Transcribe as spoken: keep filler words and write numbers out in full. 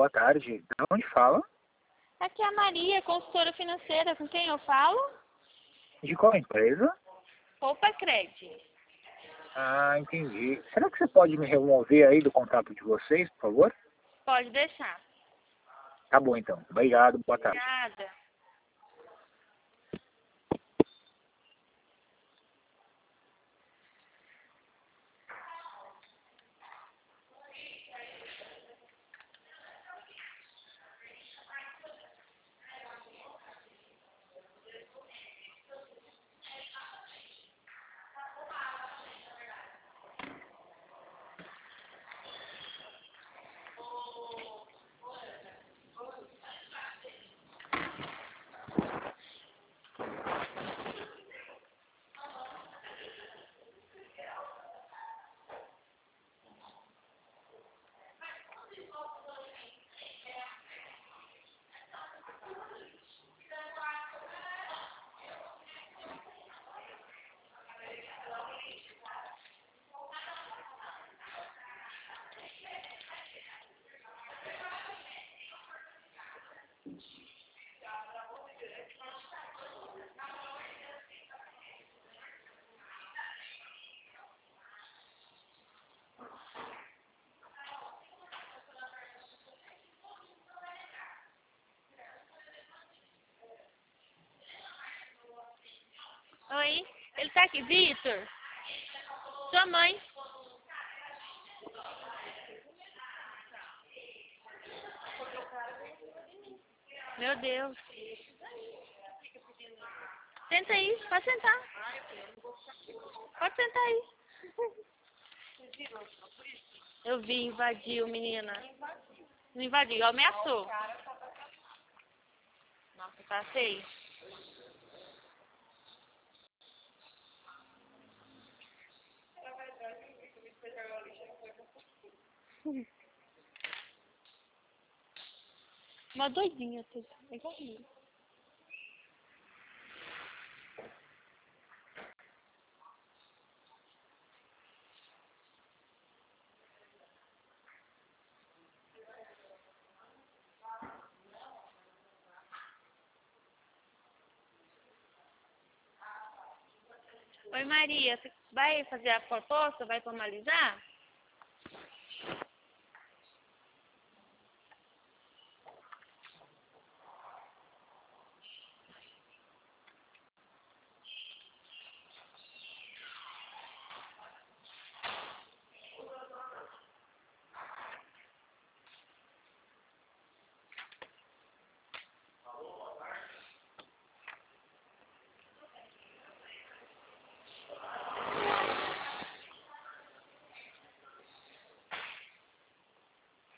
boa tarde. De onde fala? Aqui é a Maria, consultora financeira. Com quem eu falo? De qual empresa? Poupa Cred. Ah, entendi. Será que você pode me remover aí do contato de vocês, por favor? Pode deixar. Tá bom, então. Obrigado, boa tarde. Obrigada. Oi, ele tá aqui, Vitor? Sua mãe. Meu Deus. Senta aí, pode sentar. Pode sentar aí. Eu vi, invadiu, menina. Não invadiu, ameaçou. Nossa, tá feio. Uma doidinha, tudo. É igualzinho. Oi, Maria, você vai fazer a proposta? Vai formalizar?